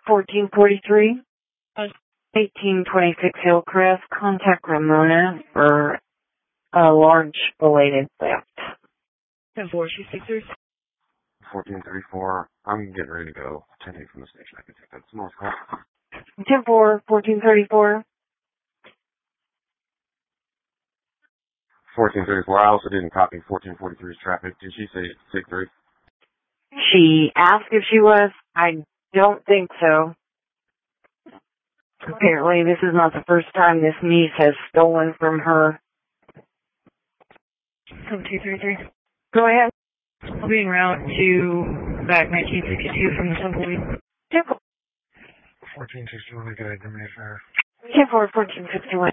1443, 1826 Hillcrest. Contact Ramona for a large belated theft. 10-4, 1434. I'm getting ready to go. 10 from the station. I can take that. It's North Call. 10-4, 1434. 1434. I also didn't copy 1443's traffic. Did she say 6-3? She asked if she was. I don't think so. Apparently, this is not the first time this niece has stolen from her. 7233. Go ahead. I'll be en route to back 1962 from the Tumbleweed. 10-4. 1461, good idea, 10-4, 1461.